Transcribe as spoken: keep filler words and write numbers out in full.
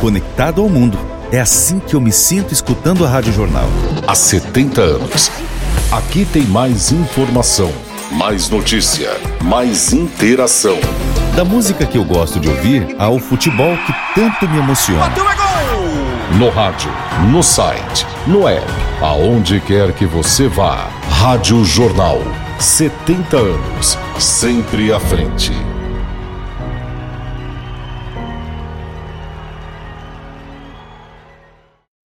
conectado ao mundo. É assim que eu me sinto escutando a Rádio Jornal. Há setenta anos. Aqui tem mais informação, mais notícia, mais interação. Da música que eu gosto de ouvir ao futebol que tanto me emociona. No rádio, no site, no app, aonde quer que você vá. Rádio Jornal. setenta anos. Sempre à frente.